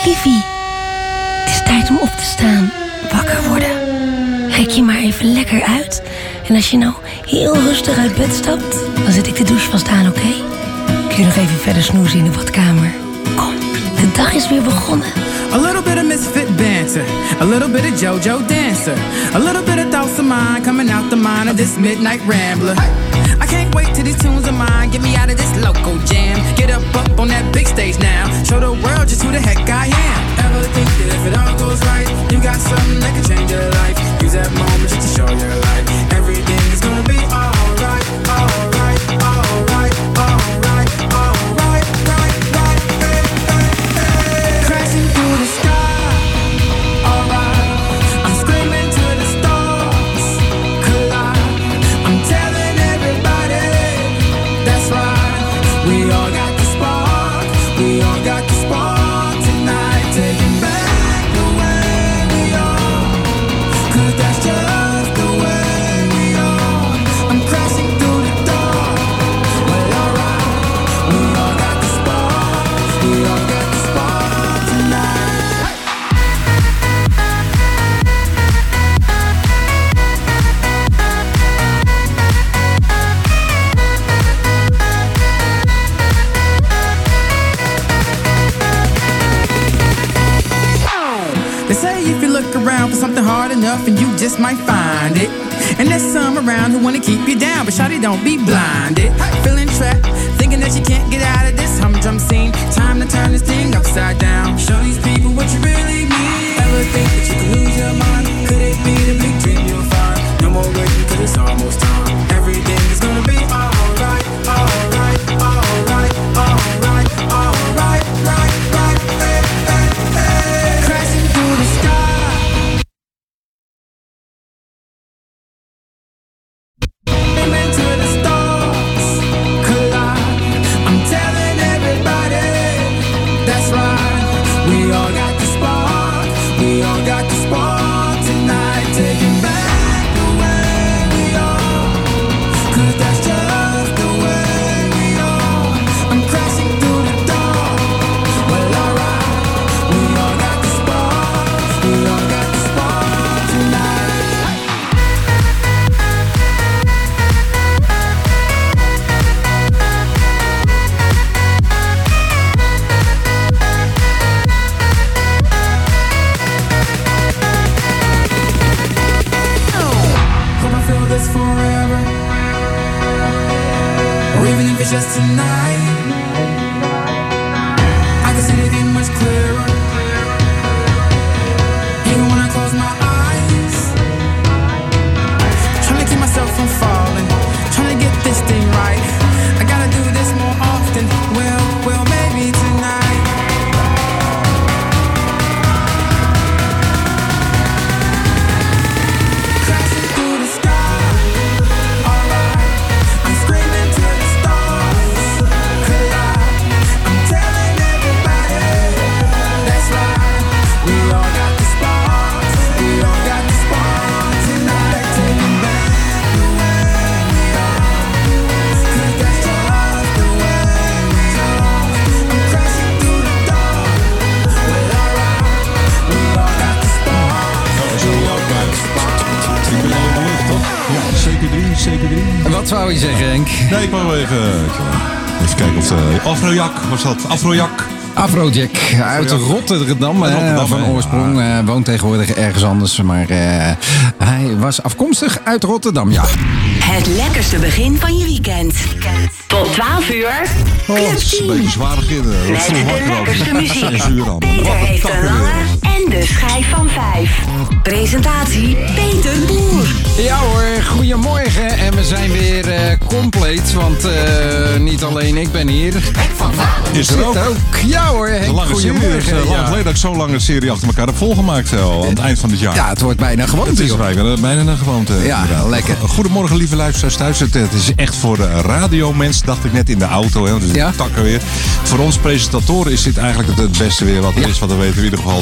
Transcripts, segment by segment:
Liefie, het is tijd om op te staan. Wakker worden. Rek je maar even lekker uit. En als je nou heel rustig uit bed stapt, dan zet ik de douche vast aan, oké? Kun je nog even verder snoezen in de badkamer? Kom, de dag is weer begonnen. A little bit of misfit banter, a little bit of JoJo dancer, a little bit of thoughts of mine coming out the mind of this midnight rambler. I can't wait till these tunes of mine get me out of this local jam. Get up on that big stage now, show the world just who the heck I am. Ever think that if it all goes right, you got something that can change your life? Use that moment just to show your life. Everything is gonna be alright, alright, alright, alright, alright, right, right, hey, hey, hey. Crashing through the sky, alright. I'm screaming to the stars, collide. I'm telling everybody, that's right. We all got the spark, we all got the spark tonight. Taking back the way we are, 'cause that's just the way we are. I'm crashing through the door, well alright. We all got the spark, we all got the spark tonight. They say if you look around for something hard enough and you just might find it. And there's some around who wanna keep you down, but shawty don't be blinded. Feeling trapped, thinking that you can't get out of this humdrum scene. Time to turn this thing upside down. Show these people what you really mean. Ever think that you could lose your mind? Could it be the big dream you'll find? No more waiting 'cause it's almost time. Everything is gonna be alright, alright, alright, alright, alright, right, right, hey, hey, hey. Crashing through the sky. Aiming to the stars, collide. I'm telling everybody, that's right. We all got the spark, we all got the spark tonight. Taking back the way we are, 'cause that's just the way we are. I'm crashing through the door, well alright. We all got the spark, we all got the spark tonight. Hope I feel this forever, or even if it's just tonight. I can see it getting much clearer, even when I close my eyes. Trying to keep myself from falling, trying to get this thing right. I gotta do this more often, well, maybe tonight. Crashing through the sky, alright. I'm screaming to the stars, collide. I'm telling everybody, that's right. We all got the sparks, we all got the sparks tonight. Taking back the way we are, 'cause that's just the way we are. I'm crashing through the door, well alright. We all got the sparks, we all got the sparks. Ja, CP3. Wat zou je zeggen, Henk? Nee, ik wou even kijken of de Afrojak was dat. Afrojak. Afrojack uit Rotterdam, van oorsprong. Woont tegenwoordig ergens anders, maar hij was afkomstig uit Rotterdam, ja. Het lekkerste begin van je weekend. Tot 12 uur. Club Een 10. beetje zwaar beginnen. Met de lekkerste muziek. 6 uur dan. Peter heeft een lange en de schijf van 5. Presentatie Peter Boer. Ja hoor, goedemorgen. En we zijn weer compleet, want niet alleen ik ben hier. Is er ook? Ja hoor, Henk, Een lange serie. goedemorgen. Lang geleden dat ik zo'n lange serie achter elkaar heb volgemaakt al aan het eind van dit jaar. Ja, het wordt bijna gewoonte, Het is joh. bijna een gewoonte. Ja, inderdaad. lekker. Goedemorgen, lieve luisteraars thuis. Het is echt voor radiomensen, dacht ik net in de auto. Hè, dus Ja. takken weer. Voor ons presentatoren is dit eigenlijk het beste weer wat er is. Want dan weten we in ieder geval zeker dat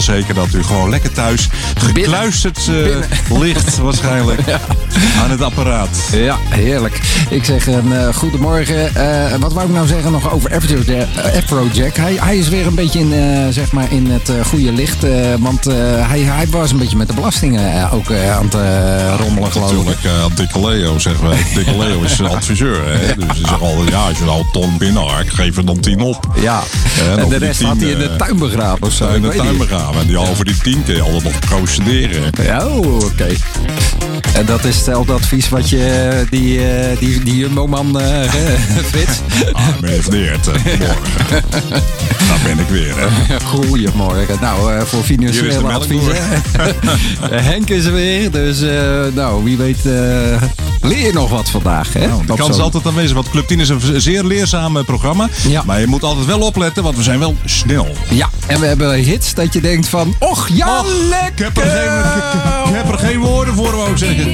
dat u gewoon lekker thuis gekluisterd ligt waarschijnlijk aan het apparaat. Ja, heerlijk. Ik zeg een goedemorgen. Wat wou ik nou zeggen nog over Afrojack? Hij is weer een beetje in het goede licht. Want hij was een beetje met de belastingen ook aan het rommelen, geloof ik. Natuurlijk, Dikke Leo zeggen wij. Dikke Leo is adviseur. Hè? Dus ze zeggen altijd, als je nou een ton binnenhaakt, geef er dan 10 op. Ja, en de rest had hij in de tuin begraven of zo. In de tuin begraven. En die over die 10 kun je altijd nog procederen. Ja, oké. En dat is hetzelfde advies wat je die Jumbo-man Frits. Meneer morgen. Daar ben ik weer. Hè. Goedemorgen. Nou, voor financiële adviezen. Henk is er weer. Dus wie weet leer je nog wat vandaag. Hè? De kans is altijd aanwezig. Want Club 10 is een zeer leerzaam programma. Ja. Maar je moet altijd wel opletten, want we zijn wel snel. Ja, en we hebben hits dat je denkt van... Och, ja, lekker! Ik heb er geen woorden voor, wou ik zeggen.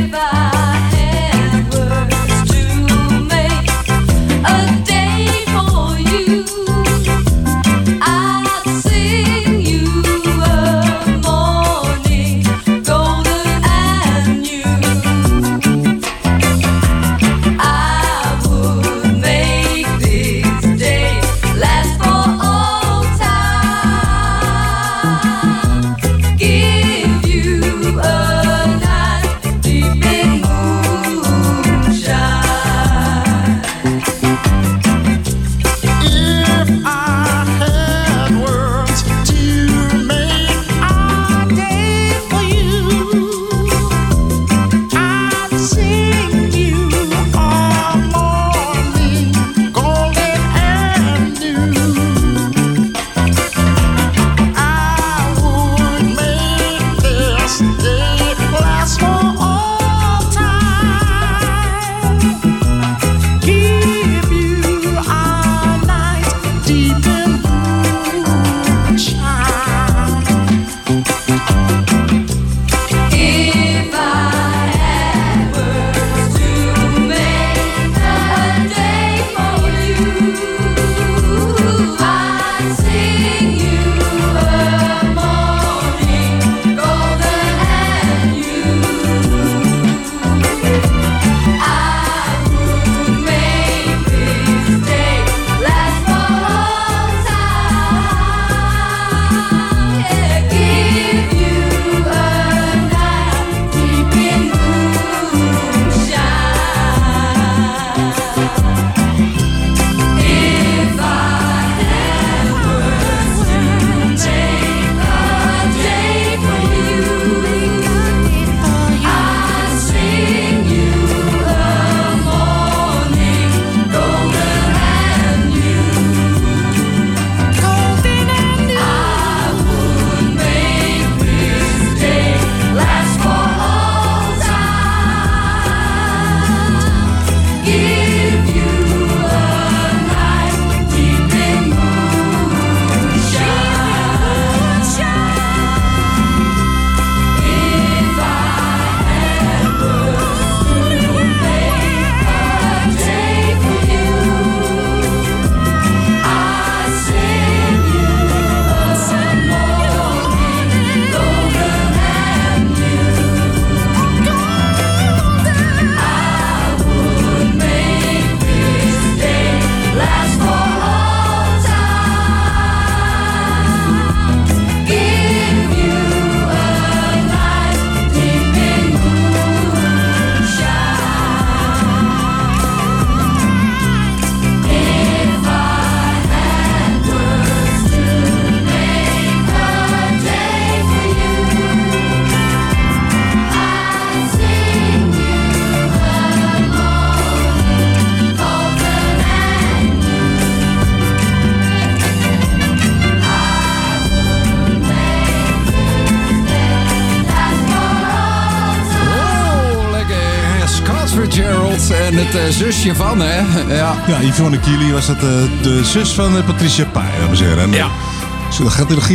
En het zusje van, hè? Ja, Yvonne Kili was dat de zus van Patricia Pai, dames en heren. Ja. Dat gaat hier nog wat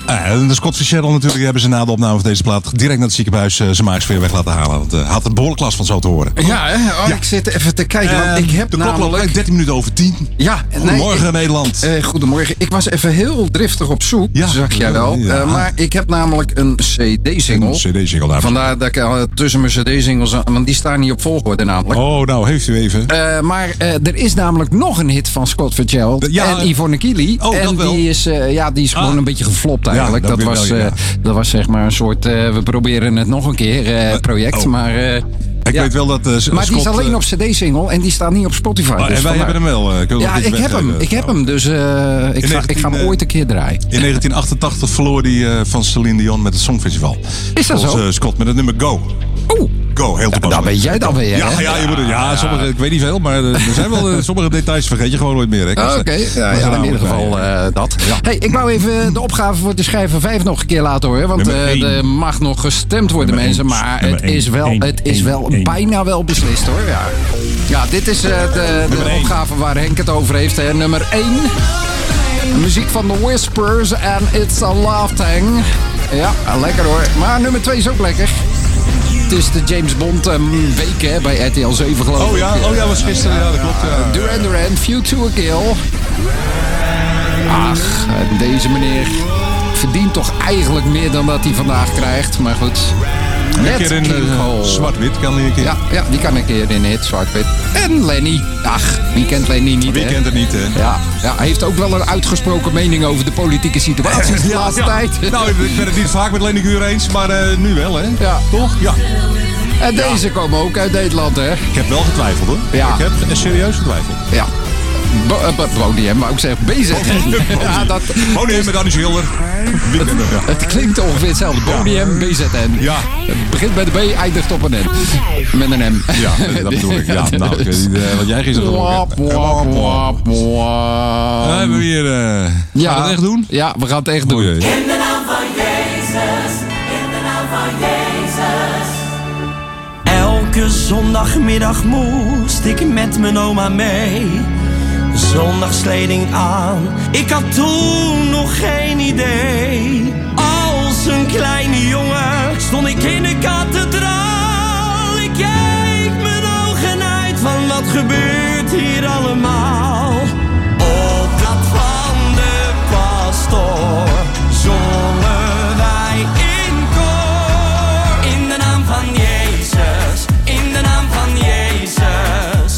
En de Scott Fitzgerald natuurlijk, die hebben ze na de opname van deze plaat direct naar het ziekenhuis zijn maagsfeer weg laten halen. Want had het behoorlijk last van zo te horen. Ja, hè? Oh, ik zit even te kijken, want ik heb de klok namelijk... loopt 13 minuten over 10. Ja, Goedemorgen Nederland. Goedemorgen. Ik was even heel driftig op zoek, zag jij wel. Ja. Maar ik heb namelijk een CD-single. Een CD-single daar. Vandaar dat ik tussen mijn CD-singles... Want die staan niet op volgorde namelijk. Oh, nou, heeft u even. Maar er is namelijk nog een hit van Scott Fitzgerald en Yvonne Kili. Oh, en die is gewoon een beetje geflopt eigenlijk. Ja, dat was zeg maar een soort... we proberen het nog een keer project. Maar... Ik weet wel dat maar Scott, die is alleen op CD-single en die staat niet op Spotify. Dus en wij hebben hem wel. Ik heb hem. Dus ik ga hem ooit een keer draaien. In 1988 verloor hij van Celine Dion met het Songfestival. Is dat zo? Scott met het nummer Go. Oeh. Go, heel toepasselijk. Dat weet jij dan weer, hè? Ja, sommige, ik weet niet veel, maar er zijn wel sommige details vergeet je gewoon nooit meer. Oké, in ieder geval dat. Ja. Hey, ik wou even de opgave voor de schijf van 5 nog een keer laten horen. Want er mag nog gestemd worden, mensen. Maar het is wel bijna wel beslist, hoor. Ja, dit is de opgave waar Henk het over heeft. Hè. Nummer 1. Muziek van The Whispers en It's a Love Thing. Ja, lekker hoor. Maar nummer 2 is ook lekker. Het is de James Bond week hè, bij RTL 7 geloof ik. Oh ja, was gisteren. Ja, dat klopt. Ja. Duran, View to a Kill. Ach, deze meneer verdient toch eigenlijk meer dan dat hij vandaag krijgt. Maar goed. Een keer in zwart-wit kan hij een keer. Ja, die kan een keer in het zwart-wit. En Lenny. Ach, wie kent Lenny niet, Wie kent het niet, hè? Ja, hij heeft ook wel een uitgesproken mening over de politieke situatie de laatste tijd. Nou, ik ben het niet vaak met Lenny Guur eens, maar nu wel, hè? Ja. Toch? Ja. En deze komen ook uit Nederland, hè? Ik heb wel getwijfeld, hoor. Ja. Ik heb serieus getwijfeld. Ja. Bodiem, maar ook zeg BZN. Bodiem met Annie Schilder. Het klinkt ongeveer hetzelfde. Bodiem, BZN. Ja. Het begint met een B, eindigt op een N. Met een M. Ja, dat bedoel ik. Ja, nou, wat jij gisteren hebben we hier... Gaan we het echt doen? Ja, we gaan het echt doen. In de naam van Jezus. In de naam van Jezus. Elke zondagmiddag moest ik met mijn oma mee. Zondagskleding aan, ik had toen nog geen idee. Als een kleine jongen stond ik in de kathedraal. Ik keek mijn ogen uit van wat gebeurt hier allemaal. Op dat van de pastoor zongen wij in koor. In de naam van Jezus, in de naam van Jezus.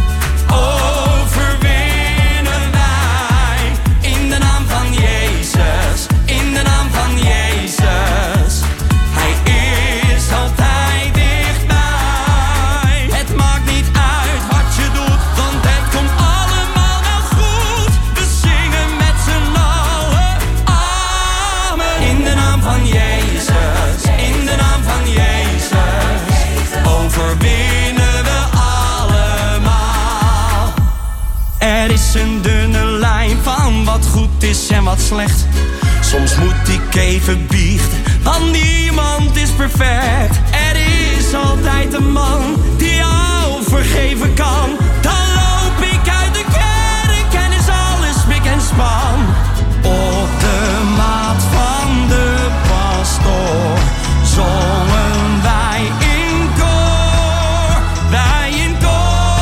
Een dunne lijn van wat goed is en wat slecht. Soms moet ik even biechten, want niemand is perfect. Er is altijd een man die jou vergeven kan. Dan loop ik uit de kerk en is alles spik en span. Op de maat van de pastoor zongen wij in koor. Wij in koor.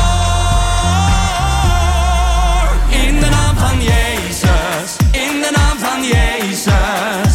In de naam van Jezus, in de naam van Jezus.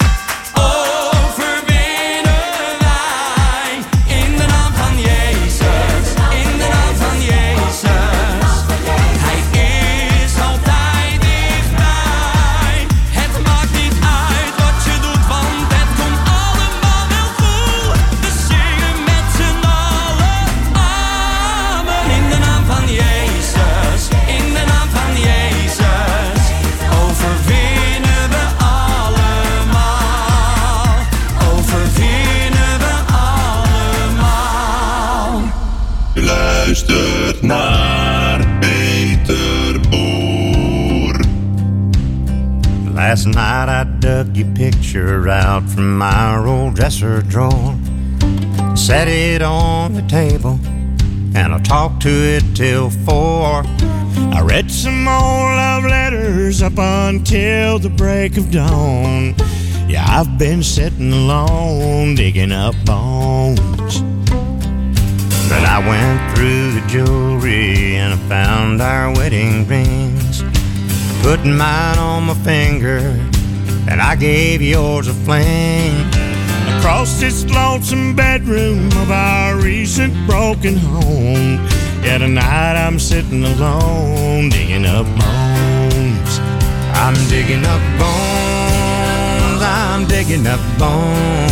Overwinnen wij. In de naam van Jezus, in de naam van Jezus. Hij is altijd dichtbij. Het maakt niet uit wat je doet, want het komt allemaal wel goed. We zingen met z'n allen, amen. In de naam van Jezus, in de naam van Jezus. Overwinnen we allemaal. Overwinnen we allemaal. Je luistert naar Peter Boer. Last night I dug your picture out from my old dresser drawer. Set it on the table and I talked to it till 4. I read some more love letters up until the break of dawn. Yeah, I've been sitting alone digging up bones. But I went through the jewelry and I found our wedding rings. Put mine on my finger and I gave yours a fling. Across this lonesome bedroom of our recent broken home. Yeah, tonight I'm sitting alone digging up bones. I'm digging up bones. I'm digging up bones.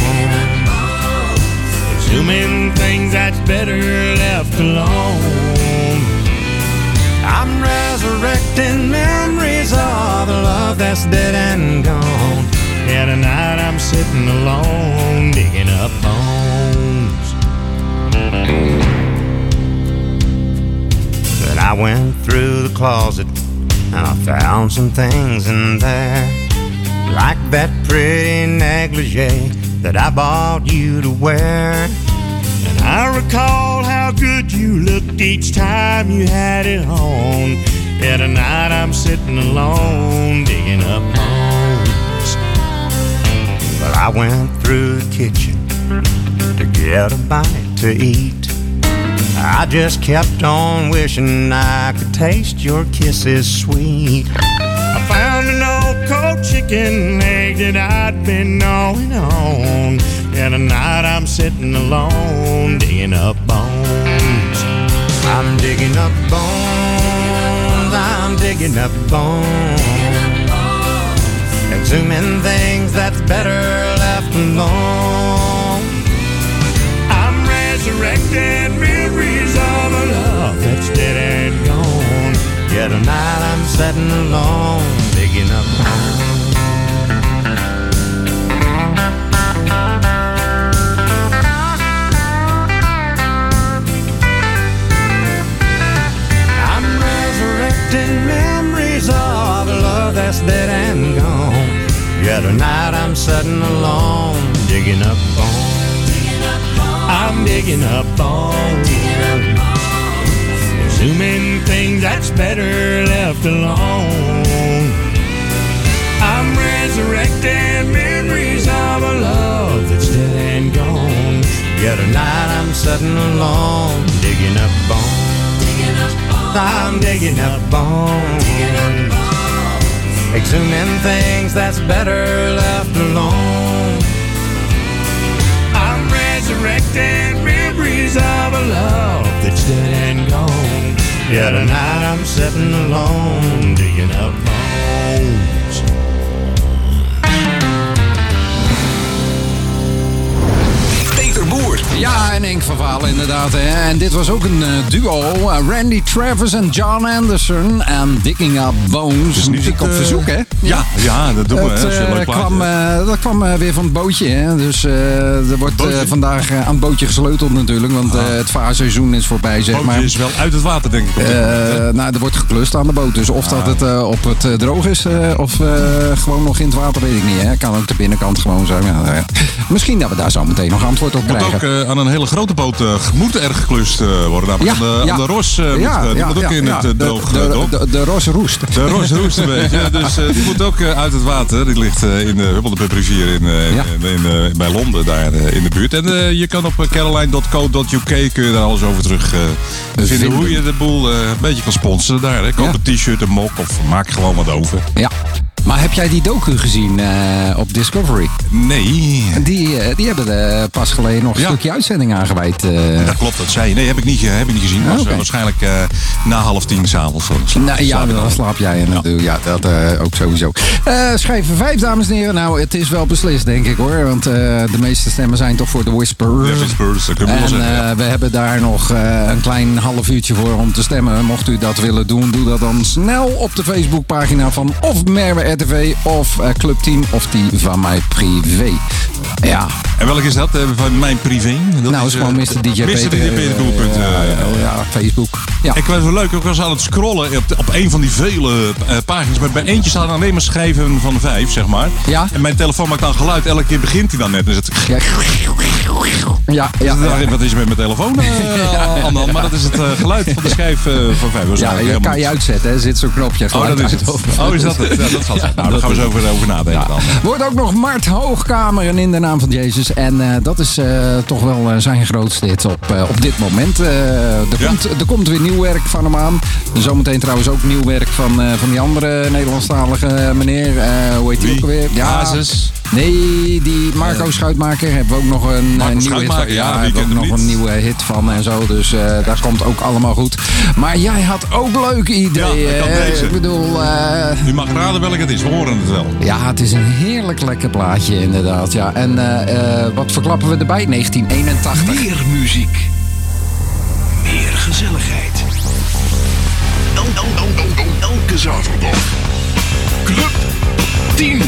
Exhuming things that's better left alone. I'm resurrecting memories of a love that's dead and gone. Yeah, tonight I'm sitting alone digging up bones. But I went through the closet and I found some things in there, like that pretty negligee that I bought you to wear. And I recall how good you looked each time you had it on. Yeah, tonight I'm sitting alone digging up bones. But I went through the kitchen to get a bite to eat. I just kept on wishing I could taste your kisses sweet. I found an old cold chicken leg that I'd been gnawing on. Yeah, tonight I'm sitting alone digging up bones. I'm digging up bones. I'm digging up bones. Exhuming things that's better left alone. I'm resurrecting memories of a love that's dead and gone. Yeah, tonight I'm sitting alone digging up bones. I'm resurrecting memories of a love that's dead and gone. Yeah, tonight I'm sitting alone digging up bones. I'm digging up bones. Exhuming things that's better left alone. I'm resurrecting memories of a love that's dead and gone. Yeah, tonight I'm sitting alone digging up bones. I'm digging up bones. Exhuming things that's better left alone. I'm resurrecting memories of a love that's dead and gone. Yeah, tonight I'm sitting alone digging up bones. Peter Boer. Ja, en Henk van Valen inderdaad. Hè. En dit was ook een duo. Randy Travis en John Anderson. En Digging Up Bones. Dus muziek op verzoek, hè? Ja, dat doen we. Dat kwam weer van het bootje. Hè. Dus er wordt vandaag aan het bootje gesleuteld natuurlijk. Want het vaarseizoen is voorbij, zeg maar. Het bootje is wel uit het water, denk ik. Nou, er wordt geklust aan de boot. Dus of dat het op het droog is of gewoon nog in het water, weet ik niet. Hè. Kan ook de binnenkant gewoon zijn. Ja, misschien dat we daar zo meteen nog antwoord op krijgen. Ook aan een hele grote boot moet er geklust worden. Namelijk aan de Ros. Die moet ook in het droog. De Ros roest. De Ros roest een beetje. Dus die moet ook uit het water. Die ligt in de Hubbeldepubrivier bij Londen, daar in de buurt. En je kan op caroline.co.uk kun je daar alles over terug vinden. Hoe je de boel een beetje kan sponsoren daar. Hè. Koop een t-shirt, een mok of maak gewoon wat over. Ja. Maar heb jij die docu gezien op Discovery? Nee. Die hebben pas geleden nog een stukje uitzending aangeweid. Dat klopt, dat zei je. Nee, heb ik niet gezien. Dat was waarschijnlijk na 9:30 s'avonds. Dan slaap jij natuurlijk. Ja, dat ook sowieso. Schijven 5, dames en heren. Nou, het is wel beslist, denk ik hoor. Want de meeste stemmen zijn toch voor de Whispers. De Whispers, dat kunnen we wel zeggen. We hebben daar nog een klein half uurtje voor om te stemmen. Mocht u dat willen doen, doe dat dan snel op de Facebookpagina van of Merwe RTV of Club Team of die van mij privé. Ja. En welke is dat? Van mijn privé? Dat is gewoon Mr. DJ Peter. Mr. DJ Peter. Ja, Facebook. Ja. Ik was wel leuk, ik was aan het scrollen op een van die vele pagina's. Maar bij eentje staan alleen maar schijven van 5, zeg maar. Ja. En mijn telefoon maakt dan geluid. Elke keer begint hij dan net. Dus het... Ja. Wat is er met mijn telefoon aan de hand? Maar dat is het geluid van de schijf van 5. Ja, je kan je uitzetten, hè. Zit zo'n knopje. Oh, dat is het. Oh, is dat het? Ja, dat zal zijn. Nou, daar gaan we zo over nadenken dan. Wordt ook nog Mart Hoogkamer in de naam van Jezus. En dat is toch wel zijn grootste hit op dit moment. Er komt weer nieuw werk van hem aan. Zometeen trouwens ook nieuw werk van die andere Nederlandstalige meneer. Hoe heet die ook alweer? Ja, Basis. Nee, die Marco Schuitmaker hebben we ook nog een nieuwe hit van. Ja, hebben we ook nog een nieuwe hit van en zo. Dus daar komt ook allemaal goed. Maar jij had ook leuke ideeën. Ja, ik bedoel... U mag raden welk het is, we horen het wel. Ja, het is een heerlijk lekker plaatje inderdaad. Ja. En wat verklappen we erbij? 1981. Meer muziek. Meer gezelligheid. Elke zaterdag. Club 10.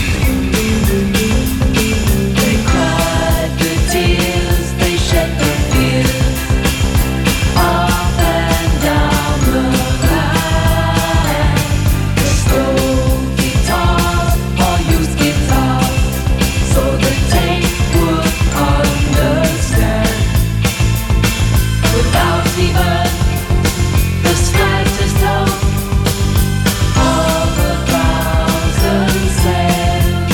Of a thousand sands.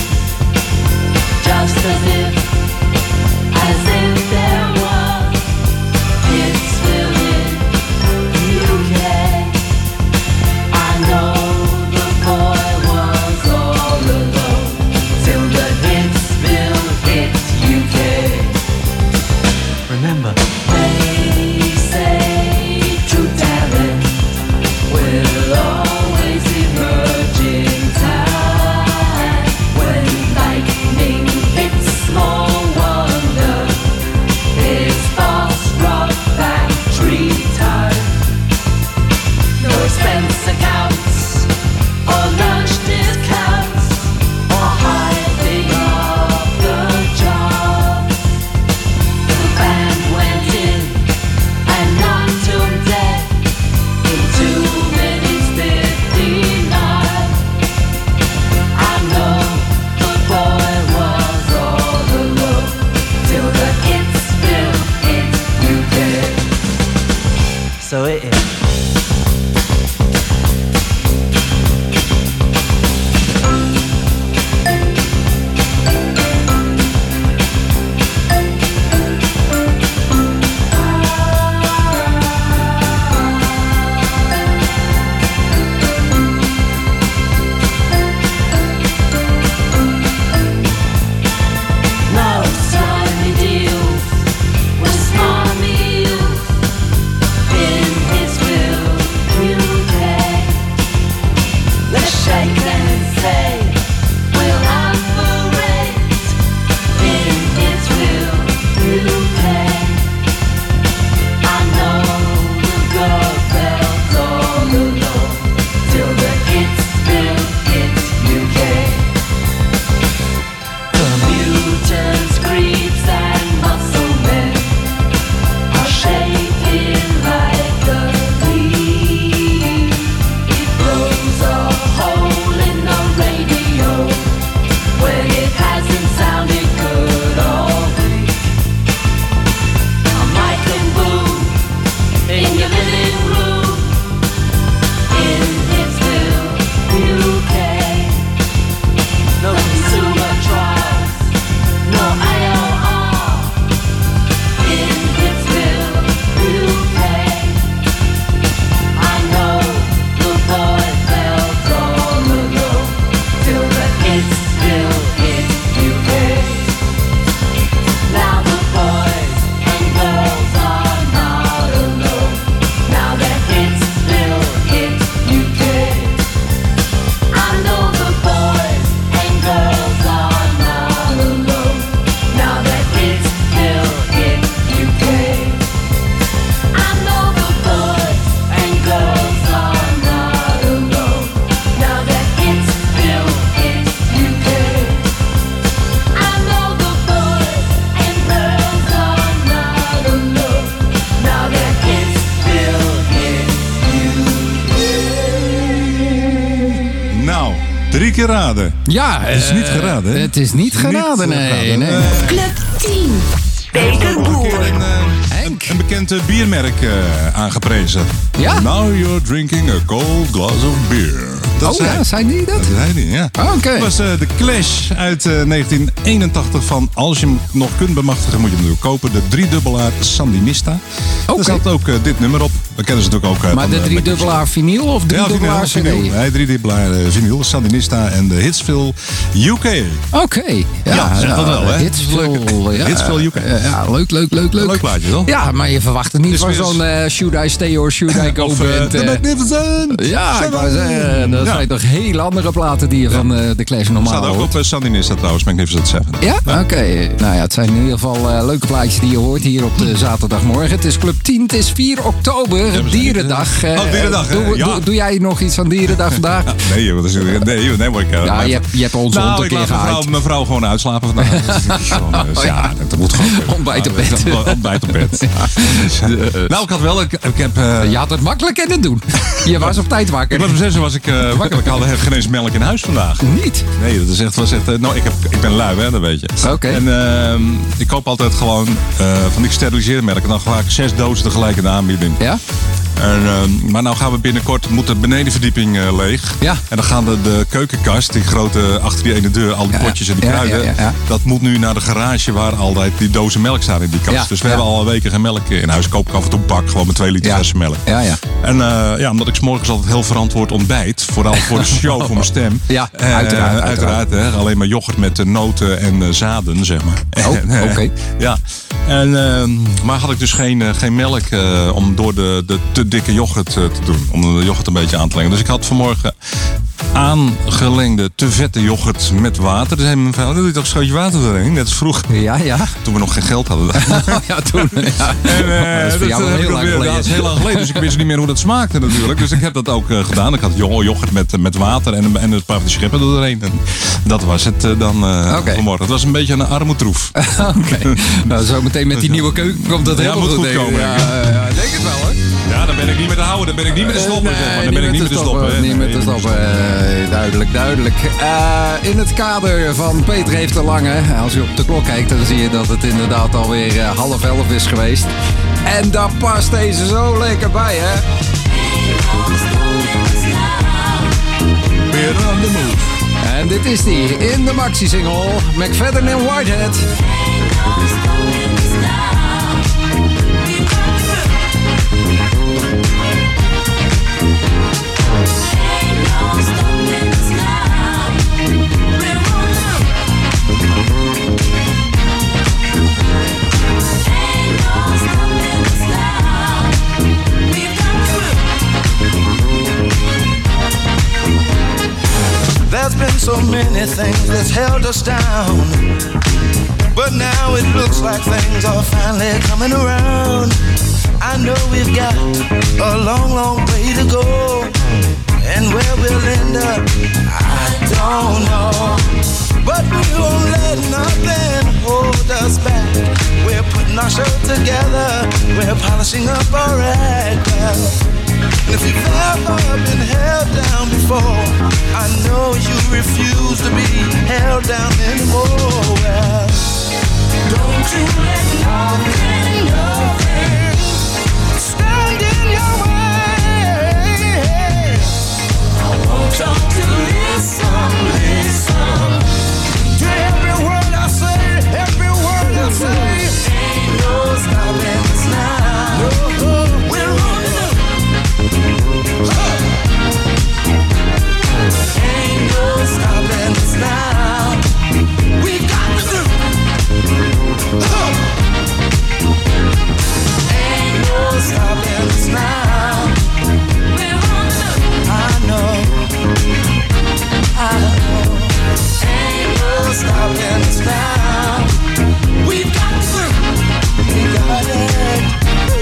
3 keer raden. Ja, het is niet geraden. Hè? Het is niet geraden, nee. Club 10. Peter Boer. Een bekend biermerk aangeprezen. Ja? Now you're drinking a cold glass of beer. Zijn die dat? Dat zei die, ja. Oké. Dat was de Clash uit 1981 van als je hem nog kunt bemachtigen moet je hem natuurlijk kopen. De 3-dubbelaar Sandinista. Daar zat ook dit nummer op. Dat kennen ze natuurlijk ook. Maar de 3-dubbelaar vinyl of 3-dubbelaar CD? Nee, 3-dubbelaar vinyl, Sandinista en de Hitsville UK. Oké. Ja, zeg dat wel, hè? Hitsville UK. Ja, leuk. Leuk plaatje, toch? Ja, maar je verwacht het niet van zo'n Should I Stay or Should I Go band. The Magnificent! Ja, ik wou zeggen, dat zijn toch heel andere platen die je van de Clash normaal hoort. Staat ook op Sandinista trouwens, Magnificent 7. Ja? Oké. Nou ja, het zijn in ieder geval leuke plaatjes die je hoort hier op de zaterdagmorgen. Het is Club 10, het is 4 oktober, Dierendag. Dierendag. Doe jij nog iets aan Dierendag vandaag? Nee, maar ik... Ja, je hebt ons hond een keer gehaaid. Mijn vrouw gewoon uitslapen vandaag. Ja, dat moet gewoon. Ontbijt op bed. Ontbijt op bed. Nou, ik had wel... Ik heb, je had het makkelijk kunnen doen. Je was op tijd wakker. Om 6 uur was ik wakker. Ik had geen eens melk in huis vandaag. Niet? Nee, dat was echt... nou, ik ben lui, hè, dat weet je. Oké. En ik koop altijd gewoon van die gesteriliseerde merken. Dan ga ik 6 dozen tegelijk in de aanbieding. Ja? Maar nou gaan we binnenkort, moet de benedenverdieping leeg. Ja. En dan gaan de keukenkast, die grote achter die ene deur, al die potjes en die kruiden. Dat moet nu naar de garage waar altijd die dozen melk staan in die kast. Ja. Dus we hebben al weken geen melk in huis. Koop ik af en toe een pak, gewoon met 2 liter verse melk. Ja. En omdat ik 's morgens altijd heel verantwoord ontbijt. Vooral voor de show, voor mijn stem. Ja, uiteraard. Hè, alleen maar yoghurt met noten en zaden, zeg maar. Oh, oké. Ja. Maar had ik dus geen melk om door de te dikke yoghurt te doen. Om de yoghurt een beetje aan te lengen. Dus ik had vanmorgen aangelengde te vette yoghurt met water. Dus zei mijn vrouw, doe je toch een schootje water erin? Net als vroeger. Ja. Toen we nog geen geld hadden. Ja, toen. Ja. En, dat is voor jou wel heel lang geleden. Dat is heel lang geleden. Dus ik wist niet meer hoe dat smaakte natuurlijk. Dus ik heb dat ook gedaan. Ik had yoghurt met water en een paar van die scheppen erdoorheen. En dat was het dan vanmorgen. Het was een beetje een armoedroef. Oké. Nou, zo meteen met die nieuwe keuken komt dat helemaal goed komen. Ja, denk het wel hoor. Ja, dan ben ik niet meer te houden. Dan ben ik niet meer te stoppen. Nee, dan ben ik niet meer te stoppen. Niet meer te stoppen. Duidelijk. In het kader van Peter heeft te lange. Als je op de klok kijkt, dan zie je dat het inderdaad alweer 10:30 is geweest. En daar past deze zo lekker bij, hè? Weer on the move. En dit is die in de maxi-single McFadden en Whitehead. There's been so many things that's held us down, but now it looks like things are finally coming around. I know we've got a long way to go, and where we'll end up, I don't know. But we won't let nothing hold us back. We're putting our show together, we're polishing up our act. If you've ever been held down before, I know you refuse to be held down anymore. Don't you let nothing stand in your way. I want you to listen to every word I say, every word I say. Ain't no stopping us now. No, we're on the ain't no stopping us now. We've got to do. Ain't no stopping us now. We're on the I know. Ain't no stopping us now. We've got to do. We got it.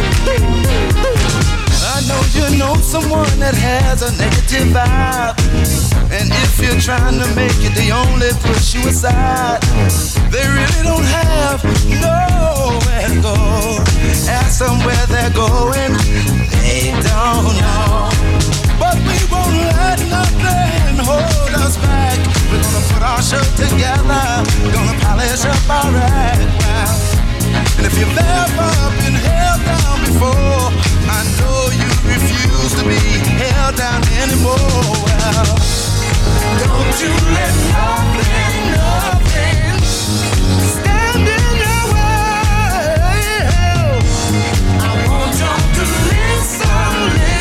I know you know someone that has a negative vibe, and if you're trying to make it, they only push you aside. They really don't have nowhere to go. Ask them where they're going, they don't know. But we won't let nothing hold us back. We're gonna put our show together. Gonna polish up our rag. And if you've ever been held down before, I know you refuse to be held down anymore. Well, don't you let nothing stand in your way. I want you to listen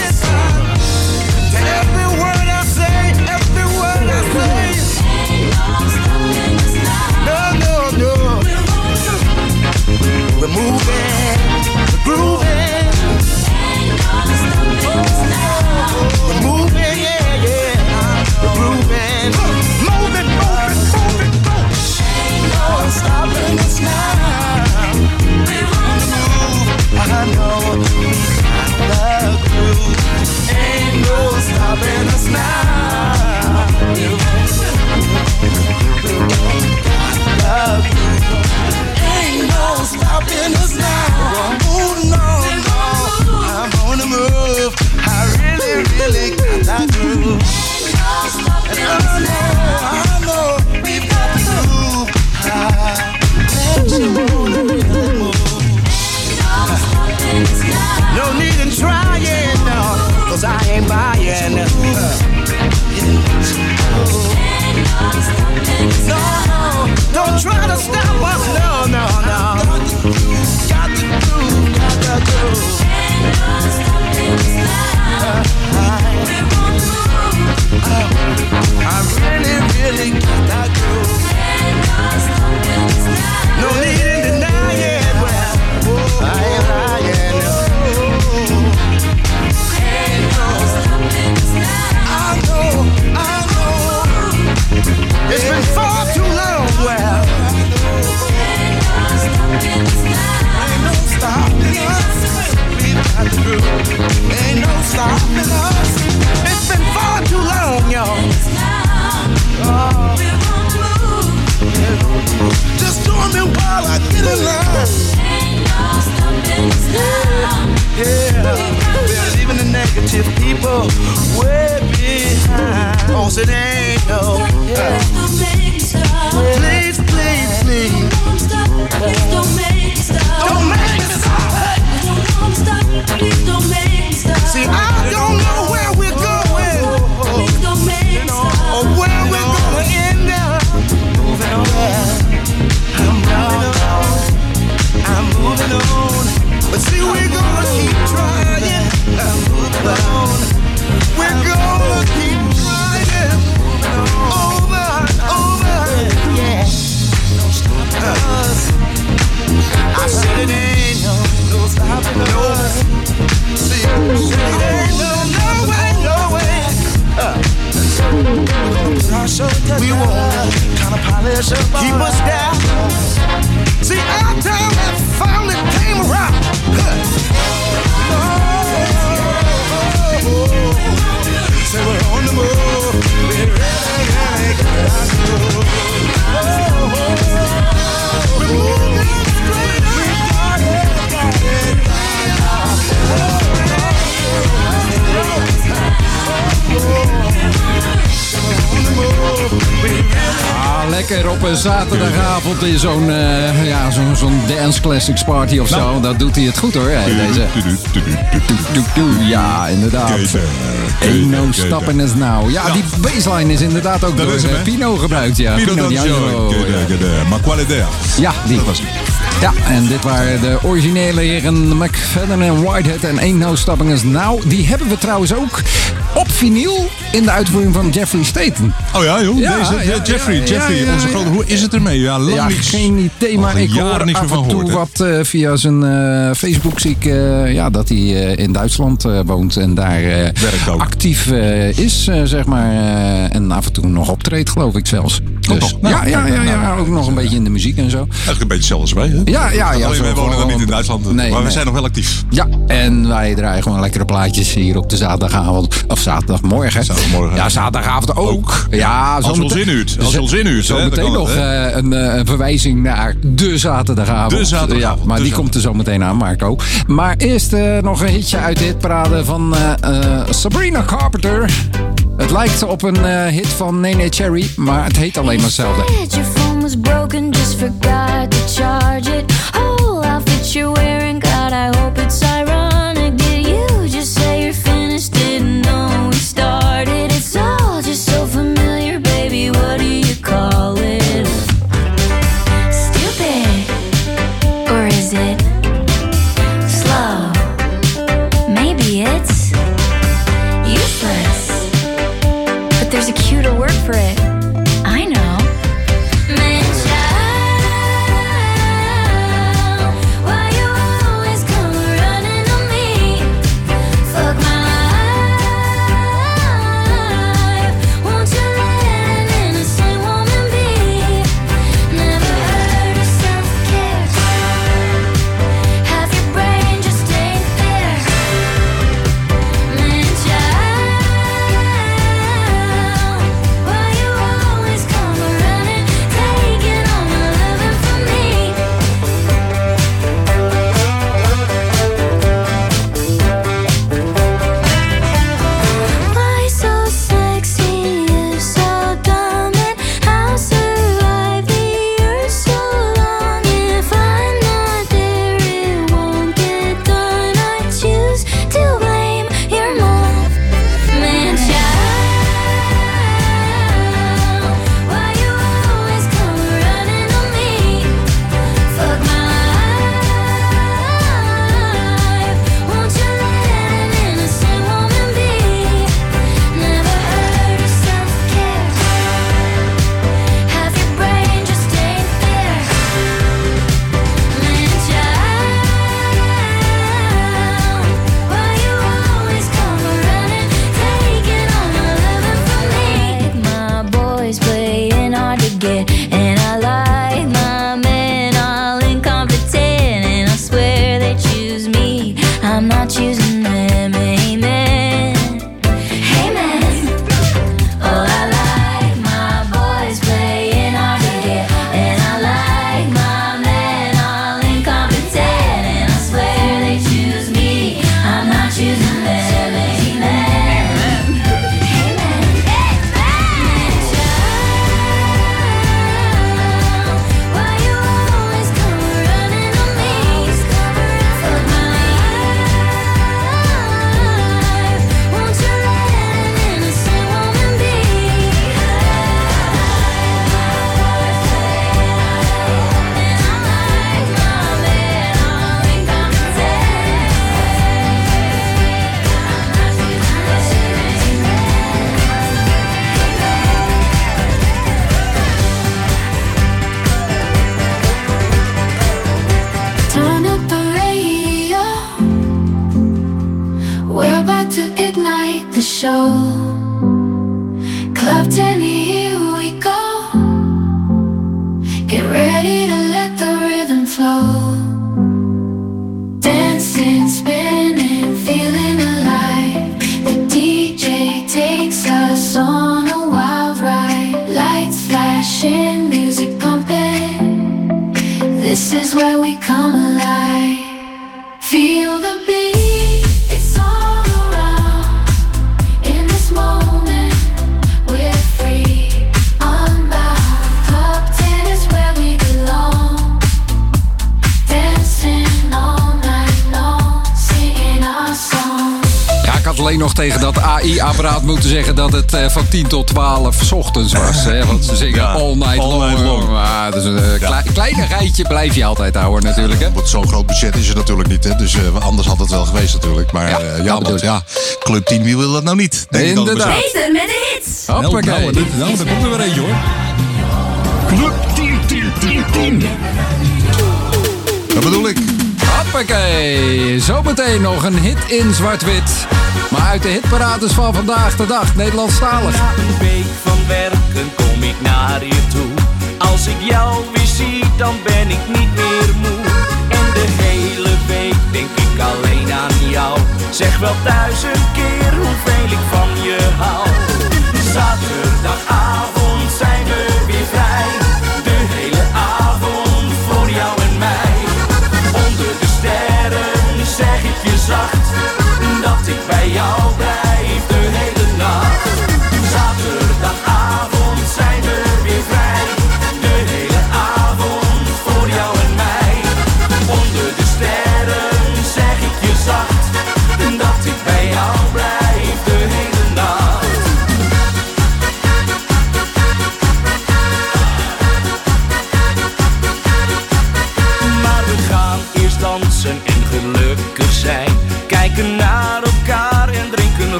to every word I say, every word I say. Ain't no stopping us now. No. We're moving, we're grooving. Ain't no stopping us now. We're moving, yeah. We're grooving, moving. Ain't no stopping us now. We're on the move. I know we got the groove. Ain't no stopping us now. We're on the groove. Ain't no stopping us now. Oh no. I'm on the move. I really got that groove. Ain't no stopping us now. I know we've got the groove. I bet you wanna really move. Ain't no stopping us now. No need in trying, no, 'cause I ain't buying. Ain't no stopping us now. No, don't try to stop us, no. Got the groove. Ain't no stopping us now. We're on the move. I really got that groove. Ain't no stopping us now. No need in denying. Well, I ain't lying. Ain't no stopping us now. I know. It's been far too long. Well, ain't no stopping us now. Ain't no stopping us. We've got the groove. Ain't no stopping us. It's been far too long, y'all. Oh. We're on the move. Just join me while I get in line. Ain't no stopping us now. Yeah, we're leaving the negative people way behind. Oh, so they ain't no. Yeah. Please. Don't stop. Please don't make me stop. Don't make me stop. Don't stop. Please don't make me stop. See, I don't know where we're going. Please don't make me stop. Or where we're gonna end up. Moving on. I'm moving on. But see, we're gonna keep trying. I'm moving on. We're gonna keep trying. Over and over. Yeah. I said it ain't no stopping us. See, it ain't no way. We won't kind of polish up. Keep us down. See, our time that finally came around. So we're on the move. We're ready to go. We're moving straight up. Lekker op een zaterdagavond in zo'n zo'n dance classics party of zo. Dat doet hij het goed hoor. Deze. Ja, inderdaad. Ain't no stopping us now. Ja, die baseline is inderdaad ook door Pino gebruikt. Ja, Pino D'Angelo. Maar quale idea? Ja, die was het. Ja, en dit waren de originele heren McFadden en Whitehead en Ain't No Stopping Us Now. Die hebben we trouwens ook op vinyl in de uitvoering van Jeffrey Staten. Oh ja, joh. Jeffrey, onze grote. Hoe is het ermee? Ja, lang niks. Geen idee, maar ik hoor af en toe wat via zijn Facebook zie ik dat hij in Duitsland woont en daar actief is, zeg maar. En af en toe nog optreedt, geloof ik zelfs. Dus, ook nog een beetje in de muziek en zo. Eigenlijk een beetje hetzelfde als wij, hè? Ja. Alleen wij wonen dan niet in Duitsland, maar we zijn nog wel actief. Ja, en wij draaien gewoon lekkere plaatjes hier op de zaterdagavond. Of zaterdagmorgen. Ja, zaterdagavond ook. Ja, als je ons inhuurt. Zo meteen nog een verwijzing naar de zaterdagavond. Ja, maar die komt er zo meteen aan, Marco. Maar eerst nog een hitje uit de hitparade van Sabrina Carpenter. Het lijkt op een hit van Nene Cherry, maar het heet alleen maar hetzelfde. Your phone was broken, just forgot to charge it. Whole outfit you're wearing, God, I hope it's ironic. Did you just say you're finished? Didn't know we started. It's all just so familiar, baby. What do you call it? Stupid, or is it slow? Maybe it's useless, but there's a cuter word for it. I know. Man, child, why you always come running on me? Fuck my life. Won't you let an innocent woman be? Never heard of self-care. Half your brain just ain't there. Man, child, why you always come running, taking all my loving from me? Why so sexy, you so dumb, and how survive the earth so long? If I'm not there, it won't get done. I choose to blame your mom. Man, child, why you always come running on me? Fuck my life. Won't you let an innocent woman be? Never heard of self-care. Half your brain just ain't there. Man, child, why you always come running, taking all my loving from me? My boys playing hard to get, and I like my men all incompetent, and I swear they choose me, I'm not choosing them. Amen. Amen. Oh, I like my boys playing hard to get, and I like my men all incompetent, and I swear they choose me, I'm not choosing them. Amen. Why you always come running on me? Fuck my life. Won't you let an innocent woman be? And I like my men all incompetent. Turn up the radio. We're about to ignite the show. Club 10, here we go. Get ready to let the rhythm flow. Dancing, spinning, feeling alive. The DJ takes us on a wild ride. Lights flashing, music pumping. This is where we come alive. Feel the beat, it's all around. In this moment, we're free, unbound. Club 10 is where we belong. Dancing all night long, singing our songs. Ja, ik had alleen nog tegen dat AI-apparaat moeten zeggen dat het van 10 tot 12 's ochtends was. Hè? Want ze zingen all night long. Maar dus een kleine rijtje blijf je altijd houden natuurlijk. Hè? Want zo'n groot budget is er natuurlijk niet. Hè? Dus anders had het wel geweest natuurlijk. Maar Club 10, wie wil dat nou niet? Inderdaad. Peter met de hits. Hoppakee. Nou, daar komt er weer eentje hoor. Club 10. Dat bedoel ik. Hoppakee. Zometeen nog een hit in zwart-wit. Maar uit de hitparades van vandaag de dag, Nederlandstalig. Na een week van werken kom ik naar je toe. Als ik jou weer zie, dan ben ik niet meer moe. En de hele week denk ik alleen aan jou. Zeg wel 1000 keer hoeveel ik van je hou. Zaterdagavond zijn we weer vrij. De hele avond voor jou en mij. Onder de sterren zeg ik je zacht dat ik bij jou blijf de hele nacht.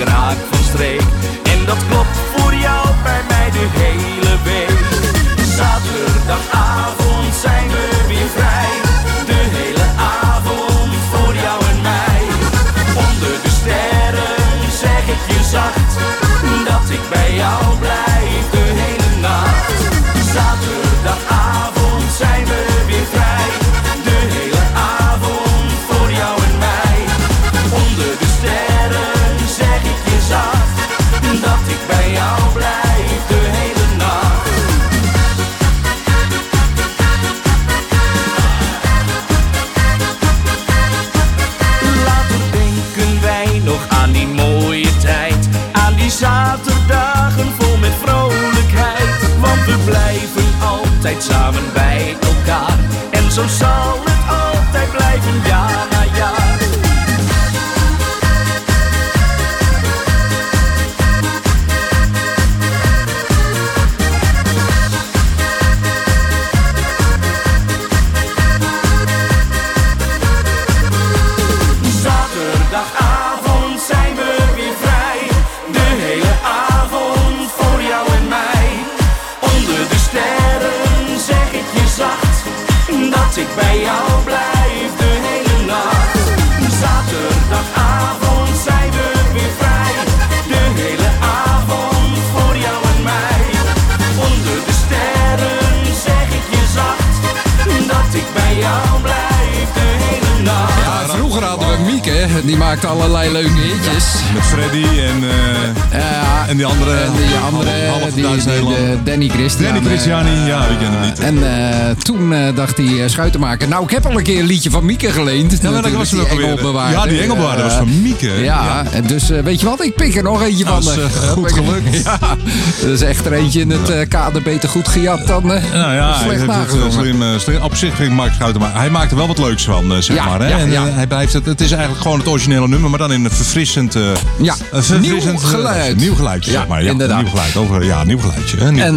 ik raak van streek. En dat klopt voor jou bij mij de hele week. Zaterdagavond zijn we weer vrij. De hele avond voor jou en mij. Onder de sterren zeg ik je zacht dat ik bij jou blijf de hele nacht. Zaterdagavond zijn we weer vrij. De hele avond voor jou en mij. Onder de sterren zeg ik je zacht dat ik bij jou blijf de hele nacht. Later denken wij nog aan die mooie tijd, aan die zaterdagen vol met vrolijkheid. Want we blijven altijd samen bij elkaar. En zo zal het altijd blijven, jaar na jaar. Zaterdagavond zijn we weer vrij. De hele avond voor jou en mij. Onder de sterren zeg ik je zacht dat ik bij jou blijf de hele nacht. Zaterdagavond zijn we weer vrij. De hele avond voor jou en mij. Onder de sterren zeg ik je zacht dat ik bij jou blijf de hele nacht. Ja, vroeger hadden we Mieke, die maakte allerlei leuke hitjes. Met Freddy en die andere. En die andere, Danny Christiani. Danny Christiani, ja, ik ken hem niet. En toen dacht hij Schuitenmaker. Nou, ik heb al een keer een liedje van Mieke geleend. Ja, maar dat was het ook alweer. Ja, die Engelbewaarder was van Mieke. Ja, dus weet je wat? Ik pik er nog eentje van. Dat is goed gelukt. Ja, dat is echt er eentje in het kader beter goed gejat dan slecht nagezongen. Slim. Op zich ging Mark Schuitenmaker. Hij maakte wel wat leuks van, zeg maar. Hè? Hij blijft het is eigenlijk gewoon het originele nummer, maar dan in een verfrissend nieuw geluidje, zeg maar. Ja, inderdaad. Nieuw geluidje.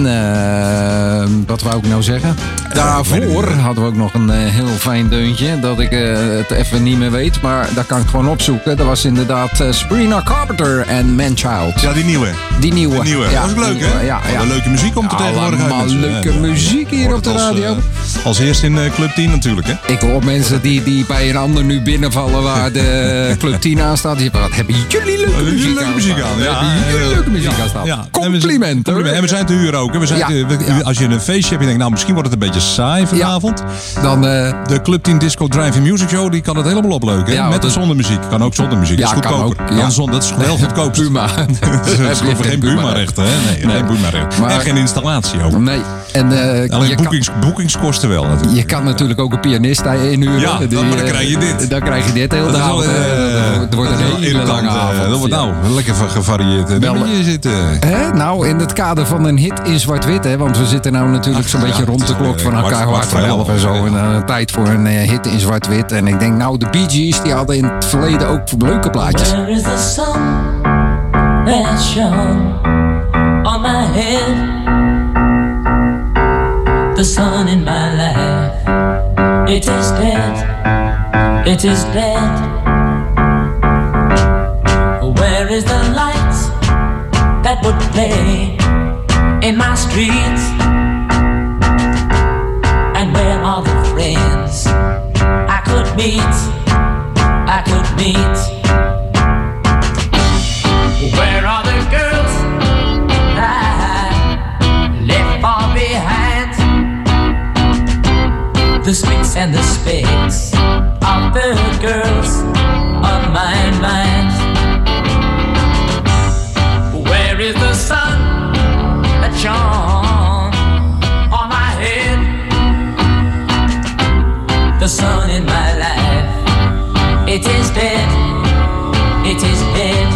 En wat wou ik nou zeggen? Daarvoor hadden we ook nog een heel fijn deuntje, dat ik het even niet meer weet, maar daar kan ik gewoon opzoeken. Dat was inderdaad Sabrina Carpenter en Manchild. Ja, die nieuwe. Ja, dat was leuk, hè? Ja. De leuke muziek komt er tegenwoordig uit. Allemaal leuke muziek hier op de radio. Als eerst in Club 10 natuurlijk, hè? Ik hoor mensen die bij een ander nu binnenvallen waar de Club 10 aan staat. Die wat hebben jullie leuke muziek aan? Leuke muziek aan staan. Ja. Complimenten. En we zijn te huur ook. Als je een feestje hebt en je denkt, nou misschien wordt het een beetje saai vanavond. Dan de Club 10 Disco Drive-In Music Show, die kan het helemaal opleuken. Ja, met of zonder muziek. Kan ook zonder muziek. Ja, dat is goedkoper. Dat is heel goedkoop. Puma. Dat is geen Puma-rechten, hè? Nee, geen Puma-rechten. En geen installatie ook. Nee. Alleen boekingskosten wel natuurlijk. Je kan natuurlijk ook een pianist inhuren. Ja, maar dan krijg je dit. Dan krijg je dit heel de avond. Het wordt een hele lange avond. Dat wordt nou lekker gevarieerd nummertje zitten. Nou, in het kader van een hit in zwart-wit, hè, want we zitten nou natuurlijk zo'n beetje rond de klok van elkaar, 11:15 en zo. En tijd voor een hit in zwart-wit. En ik denk, nou, de Bee Gees, die hadden in het verleden ook leuke plaatjes. Where is the sun that shone on my head? The sun in my life, it is dead, it is dead. Where is the light that would play in my streets? And where are the friends I could meet, I could meet? Where are the girls I left far behind? The sticks and the spades of the girls of my mind. Where is the sun that shone on my head? The sun in my life, it is dead, it is dead.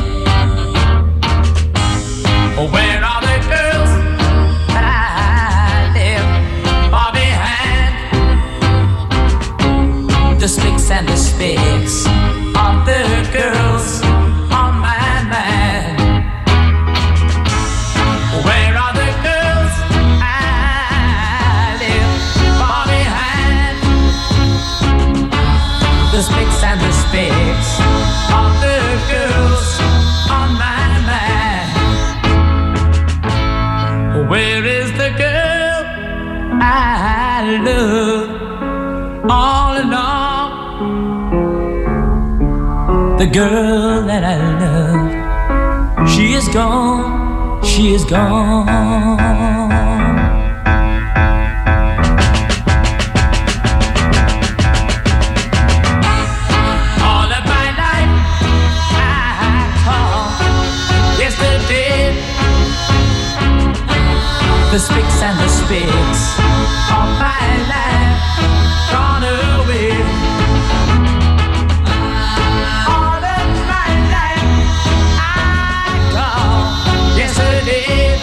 Where are the girls that I left far behind? The sticks and the spades of the girls Where is the girl I love all along? The girl that I love, she is gone, she is gone. The spicks and the spicks of my life gone away. All of my life I call yesterday.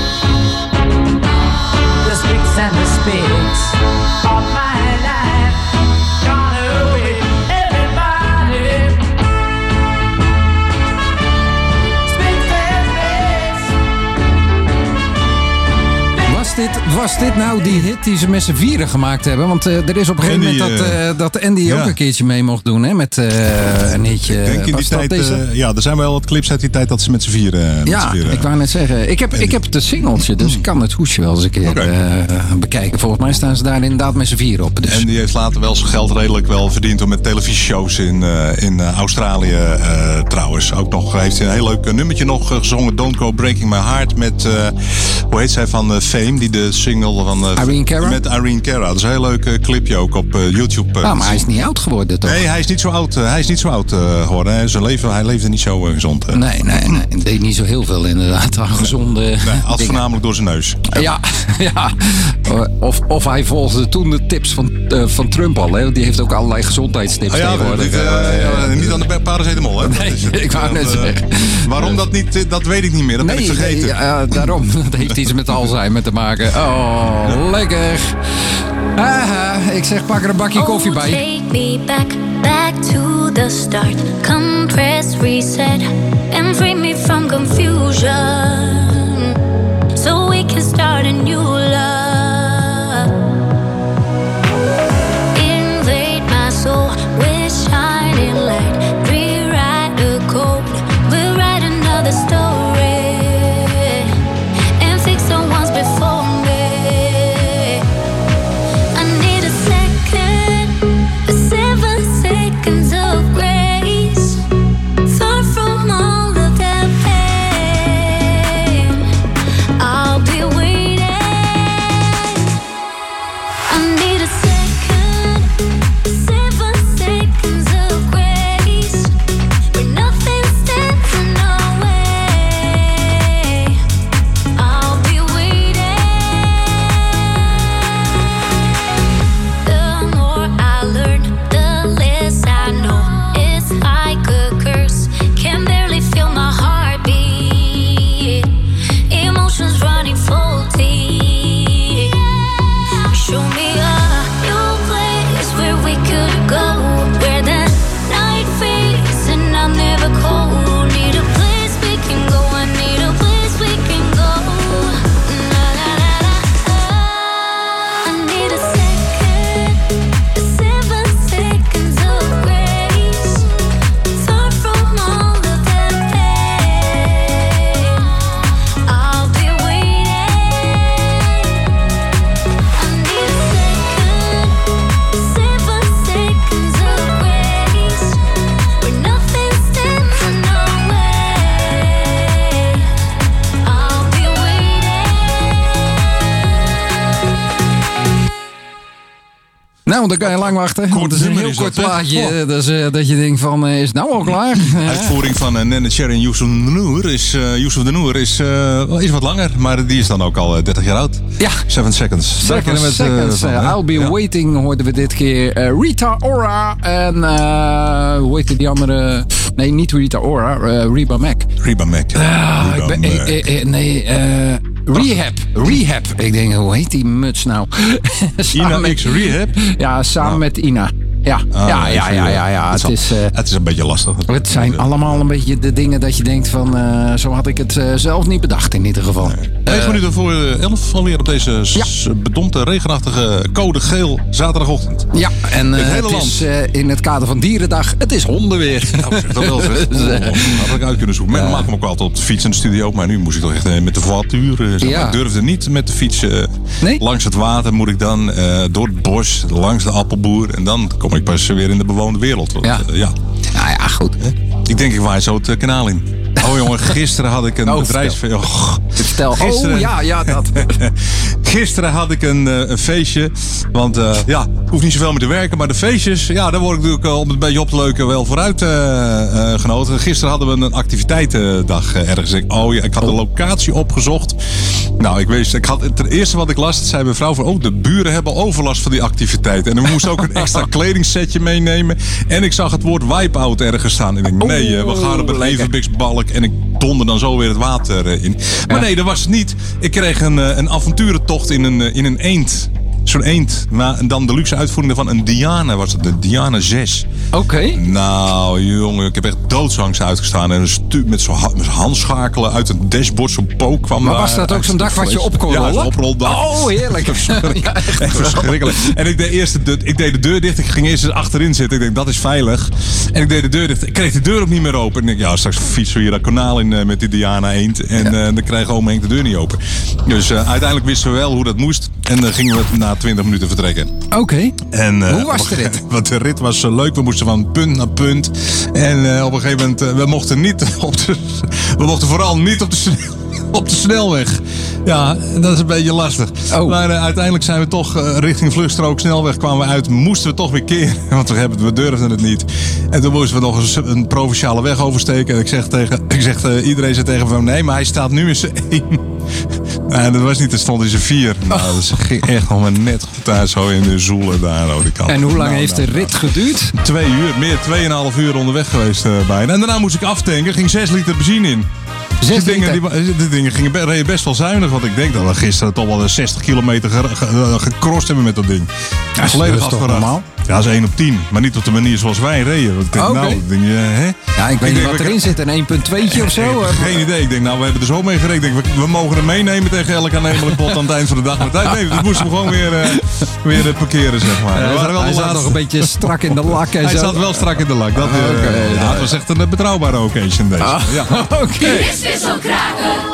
The spicks and the spicks of my life gone away. Everybody, spicks and spicks. Was dit nou die hit die ze met z'n vieren gemaakt hebben? Want er is op een gegeven moment dat Andy ook een keertje mee mocht doen. Hè, met een hitje. Ik denk in die tijd, er zijn wel wat clips uit die tijd dat ze met z'n vieren... ik wou net zeggen. Ik heb het singeltje, dus ik kan het hoesje wel eens een keer bekijken. Volgens mij staan ze daar inderdaad met z'n vieren op. Dus. En die heeft later wel zijn geld redelijk wel verdiend door met televisieshows in Australië trouwens. Ook nog heeft hij een heel leuk nummertje nog gezongen. Don't Go Breaking My Heart met, hoe heet zij van Fame? Die de single van... Irene Cara? Met Irene Cara. Dat is een heel leuk clipje ook op YouTube. Maar hij is niet oud geworden, toch? Nee, hij is niet zo oud. Hij is niet zo oud geworden. Hij leefde niet zo gezond. Nee. Hij deed niet zo heel veel inderdaad aan gezonde dingen. Voornamelijk door zijn neus. Ja. Of hij volgde toen de tips van Trump al. Hè? Die heeft ook allerlei gezondheidstips tegenwoordig. Niet aan de paracetamol, hè? Nee, ik wou net zeggen. Waarom dat niet, dat weet ik niet meer. Dat ben ik vergeten. Daarom. Dat heeft iets met Alzheimer te maken. Oh, lekker. Ik zeg, pak er een bakje koffie bij. Take me back to the start. Compress, reset, and free me from confusion. So we can start a new love. Invade my soul with shining light. Rewrite the code. We'll write another story. And fix the ones before me. I need a second, 7 seconds of grace. Far from all of that pain. I'll be waiting. I need a second, 7 seconds of grace. Where nothing stands in our way. I'll be waiting. The more I learn, the less I know. It's like a curse. Can barely feel my heartbeat. Emotions running full deep. Show me a new place where we could go. Where the night fades and I'm never cold. Need a place we can go. I need a place we can go. Na, na, na, na. I need a second, 7 seconds of grace. Far from all of that pain. I'll be waiting. I need a second, 7 seconds of grace. Where nothing stands in our way. I'll be waiting. Nou, dan kan je lang wachten. Want het is een heel kort plaatje. Dus, dat je denkt van, is het nou al klaar? Uitvoering van Nene Cherry en Youssef de Noor is wat langer. Maar die is dan ook al 30 jaar oud. Ja. 7 Seconds. 7 seconds. I'll be waiting hoorden we dit keer. Rita Ora en hoe heette die andere? Nee, niet Rita Ora. Reba Mac. Rehab. Ik denk, hoe heet die muts nou? Ina X Rehab? Ja, samen met Ina. Ja. Het is een beetje lastig. Het zijn allemaal een beetje de dingen dat je denkt van... zo had ik het zelf niet bedacht in ieder geval. Nee. 9 minuten voor 11 alweer op deze bedompte, regenachtige, code geel zaterdagochtend. Ja, en het hele land is in het kader van Dierendag, het is hondenweer. Nou, zeg dat wel zeg. Had ik uit kunnen zoeken. Men maakt me ook altijd op de fiets in de studio, maar nu moest ik toch echt met de voituur. Ik durfde niet met de fiets langs het water, moet ik dan door het bos, langs de appelboer. En dan kom ik pas weer in de bewoonde wereld. Want, Nou ja, goed. Ik denk, ik waai zo het kanaal in. Oh jongen, gisteren had ik een bedrijfsfeest. Vertel. Dat. Gisteren had ik een feestje. Want ik hoef niet zoveel meer te werken. Maar de feestjes, daar word ik natuurlijk om het een beetje op te leuken wel vooruit genoten. Gisteren hadden we een activiteitendag ergens. Ik had de locatie opgezocht. Nou, het eerste wat ik las, zei mijn vrouw van, de buren hebben overlast van die activiteit. En we moesten ook een extra kledingsetje meenemen. En ik zag het woord wipe-out ergens staan. En ik denk, we gaan op een evenwiksbalk. En ik donder dan zo weer het water in. Maar nee, dat was het niet. Ik kreeg een avonturentocht in een eend. Zo'n eend. Maar dan de luxe uitvoering van een Diana was het. De Diana 6. Oké. Nou, jongen, ik heb echt doodsangst uitgestaan. En met zo'n handschakelen uit een dashboard, zo'n pook kwam. Maar was dat ook zo'n dak wat je op kon rollen? Ja, zo'n oproldak. Oh, heerlijk. Echt verschrikkelijk. En ik deed de deur dicht. Ik ging eerst eens achterin zitten. Ik denk, dat is veilig. En ik deed de deur dicht. Ik kreeg de deur ook niet meer open. En ik denk, straks fietsen we hier dat kanaal in met die Diana eend. En dan krijgt oma Henk de deur niet open. Dus uiteindelijk wisten we wel hoe dat moest. En dan gingen we na 20 minuten vertrekken. Oké. Hoe was de rit? Want de rit was leuk. We moesten van punt naar punt. En op een gegeven moment, we mochten vooral niet op de snelweg. Ja, dat is een beetje lastig. Maar uiteindelijk zijn we toch richting Vluchtstrook snelweg kwamen we uit. Moesten we toch weer keren. Want we durfden het niet. En toen moesten we nog eens een provinciale weg oversteken. En iedereen zei tegen me, nee, maar hij staat nu in zijn 1. Nou, dat was niet, het stond in zijn 4. Nou, dat ging echt nog maar net goed daar zo in de zoelen daar. Die kant. En hoe lang heeft de rit geduurd? 2 uur, meer 2,5 uur onderweg geweest bijna. En daarna moest ik aftanken, ging 6 liter benzine in. Die dingen reden best wel zuinig. Want ik denk dat we gisteren toch wel 60 kilometer gecrossed hebben met dat ding. Ja, volledig afgeraakt. Ja, dat is 1 op 10. Maar niet op de manier zoals wij reden. Want ik denk, ik weet niet wat erin zit. Een 1.2'tje of zo? Geen idee. Ik denk, we hebben er zo mee gerekend. We mogen hem meenemen tegen elk aannemelijk pot aan het eind van de dag. Maar nee, dus moesten we gewoon weer parkeren, zeg maar. Hij zat nog een beetje strak in de lak. Hij zat wel strak in de lak. Het was echt een betrouwbare occasion deze. Dit is zo'n kraken.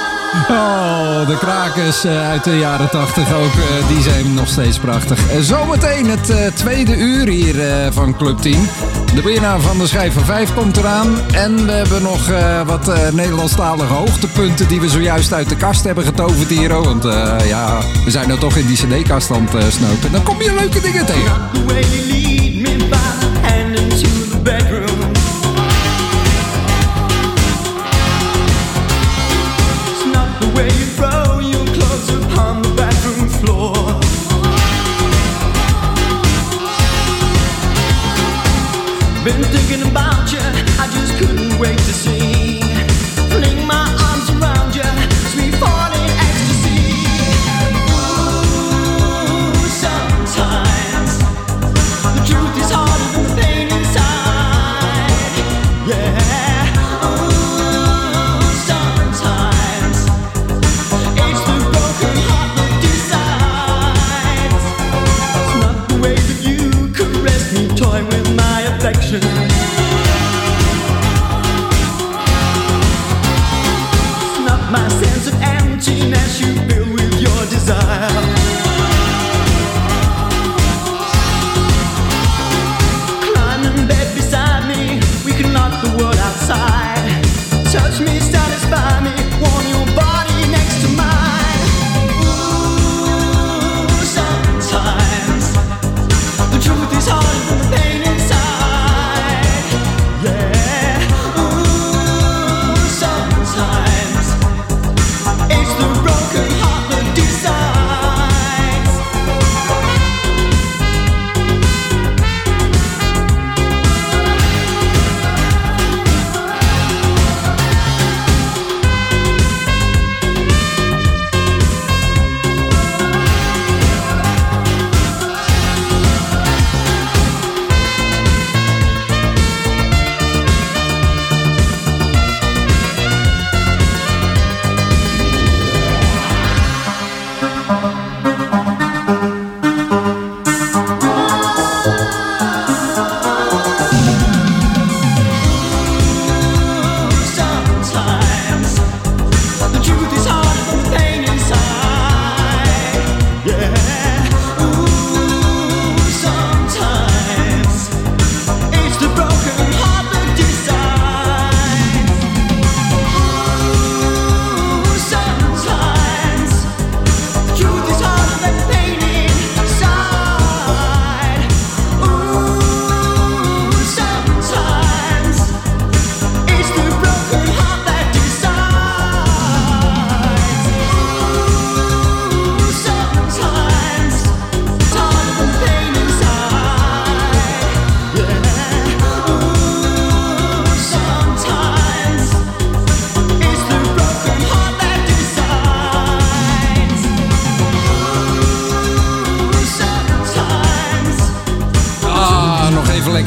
Oh, de krakers uit de jaren 80 ook, die zijn nog steeds prachtig. Zometeen het tweede uur hier van Club 10. De winnaar van de schijf van 5 komt eraan. En we hebben nog wat Nederlandstalige hoogtepunten die we zojuist uit de kast hebben getoverd hier. Want we zijn nou toch in die cd-kast aan het snopen. Dan kom je leuke dingen tegen. Where you throw your clothes upon the bathroom floor. Been thinking about you, I just couldn't wait to see. Fling my arms around you, sweet falling ecstasy. Ooh, sometimes the truth is harder than the pain inside.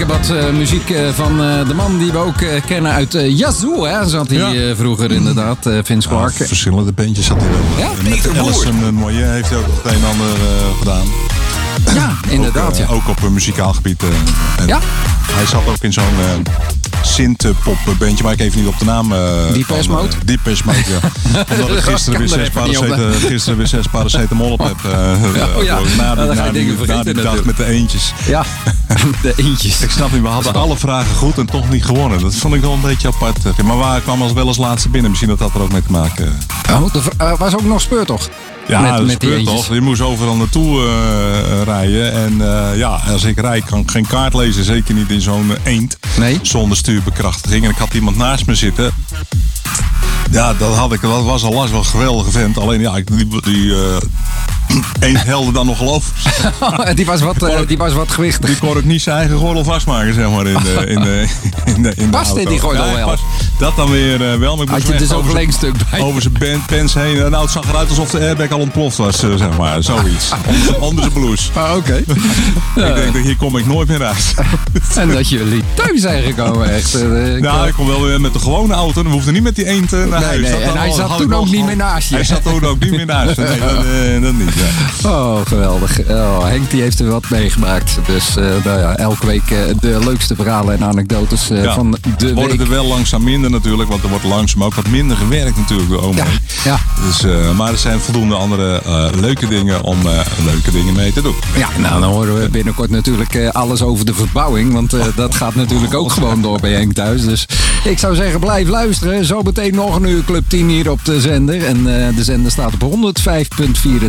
zeker wat muziek van de man die we ook kennen uit Yazoo. Hè? Zat hij vroeger inderdaad, Vince Clarke. Ja, verschillende bandjes zat hij wel. Ja, met Alison Moyet heeft hij ook nog het een en ander gedaan. Ja, inderdaad. Ook op muzikaal gebied. Ja. Hij zat ook in zo'n synth-pop bandje, maar ik even niet op de naam. Depeche Mode? Depeche Mode, ja. Omdat ik gisteren weer 6 paracetamol op heb. Na die dag met de eentjes. Ja, de eentjes. Ik snap niet, we hadden alle vragen goed en toch niet gewonnen. Dat vond ik wel een beetje apart. Maar waar kwam als wel als laatste binnen? Misschien dat er ook mee te maken. Was ook nog speurtocht. Ja, dat gebeurt toch. Je moest overal naartoe rijden. En als ik rijd, kan ik geen kaart lezen. Zeker niet in zo'n eend. Nee. Zonder stuurbekrachtiging. En ik had iemand naast me zitten. Ja, dat was al lang wel een geweldige vent. Alleen ja, die eend helde dan nog over. Die was wat gewichtig. Die kon ik niet zijn eigen gordel vastmaken, zeg maar. In de Paste die gordel wel? Dat dan weer wel. Maar ik had je dus ook een lengstuk bij? Over zijn pens heen. Nou, het zag eruit alsof de airbag al ontploft was, zeg maar. Zoiets. Onder zijn blouse. Oké. Ik denk, hier kom ik nooit meer uit. En dat jullie thuis zijn gekomen, echt. Ik kom wel weer met de gewone auto. Dan hoefde niet met die eend naar huis. Nee, en hij zat toen ook niet meer naast je. Hij zat toen ook niet meer naast je. Nee, dat niet. Ja. Oh, geweldig. Henk die heeft er wat meegemaakt. Dus elke week de leukste verhalen en anekdotes van de week. Worden er wel langzaam minder natuurlijk. Want er wordt langzaam ook wat minder gewerkt natuurlijk door Omo. Ja. Dus, maar er zijn voldoende andere leuke dingen om leuke dingen mee te doen. Ja, nou dan horen we binnenkort natuurlijk alles over de verbouwing. Want dat gaat natuurlijk ook gewoon door bij Henk thuis. Dus ik zou zeggen, blijf luisteren. Zometeen nog een uur Club 10 hier op de zender. En de zender staat op 105.4